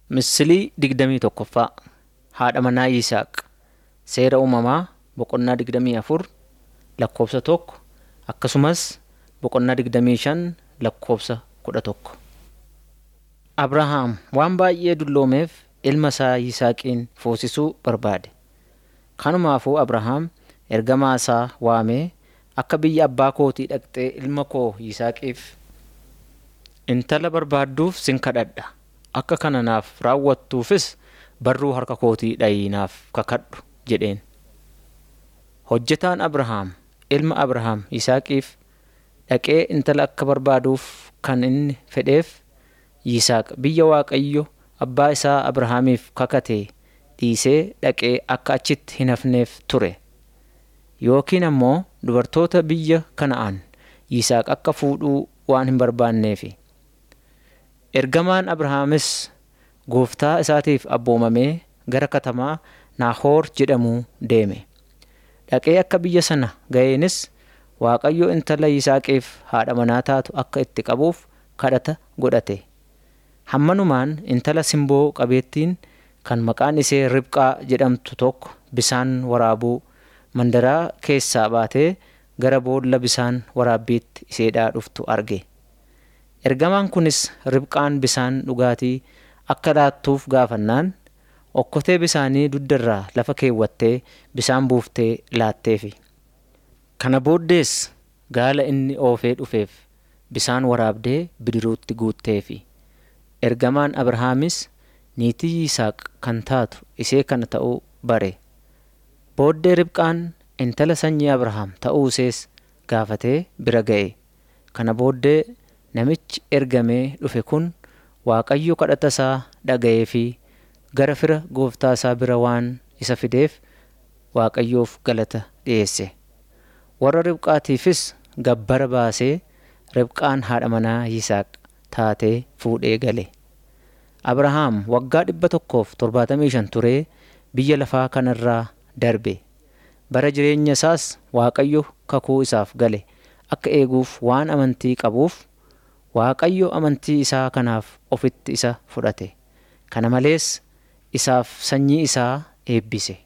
Misilii 21ffaa haadha manaa Yisaaq. Seera uumamaa boqonnaa 24 lakkoofsa 1 akkasumas boqonnaa 25 lakkoofsa 11. Abrahaam waan baay'ee dulloomeef ilma isaa Yisaaqiin foosisuu barbaade. Kanumaafuu Abrahaam ergamaa isaa waamee akka biyya abbaa kootii dhaqxee ilma koo Yisaaqiif intala barbaadduuf sin kadhadha. Akka kana naaf raawwattuufis barruu harka kootii dha'ii naaf kakadhu jedheen. Hojjetaan Abrahaam ilma Abrahaam Yisaaqiif dhaqee intala akka barbaaduuf kan inni fedheef Yisaaq biyya Waaqayyo abbaa isaa Abrahaamiif kakate dhiisee dhaqee akka achitti hin hafneef ture. Yookiin ammoo dubartoota biyya Kana'aan Yisaaq akka fuudhuu waan hin barbaanneefi. Ergamaan Abrahaamis gooftaa isaatiif abboomamee gara katamaa Naahoor jedhamuu deeme. Dhaqee akka biyya sana ga'eenis Waaqayyo intala Yisaaqiif haadha manaa taatu akka itti qabuuf kadhata godhate. Hammanumaan intala simboo qabeettiin kan maqaan ishee Ribqaa jedhamtu tokko bisaan waraabuu mandaraa keessaa baatee gara boolla bisaan waraabbiitti isheedhaa dhuftu arge. Ergamaan kunis Ribqaan bisaan dhugaatii akka laattuuf gaafannaan okkotee bisaanii dugdarraa lafa keewwattee bisaan buuftee laatteefi. Kana booddees gaala inni oofee dhufeef bisaan waraabdee bidiruutti guutteefi. Ergamaan Abrahaamis niitii Yisaaq kan taatu ishee kana ta'uu bare. Booddee Ribqaan intala sanyii Abrahaam ta'uu ishees gaafatee bira ga'e. Kana booddee namichi ergamee dhufe kun Waaqayyo kadhata isaa dhaga'ee fi gara fira gooftaa isaa bira waan isa fideef Waaqayyoof galata dhiyeesse. Warra Ribqaatiifis gabbara baasee Ribqaan haadha manaa Yisaaq taatee fuudhee gale. Abrahaam waggaa 175 turee biyya lafaa kanarraa darbe. Bara jireenya isaas Waaqayyo kakuu isaaf gale akka eeguuf waan amantii qabuuf Waaqayyo amantii isaa kanaaf ofitti isa fudhate. Kana malees isaaf sanyii isaa eebbise.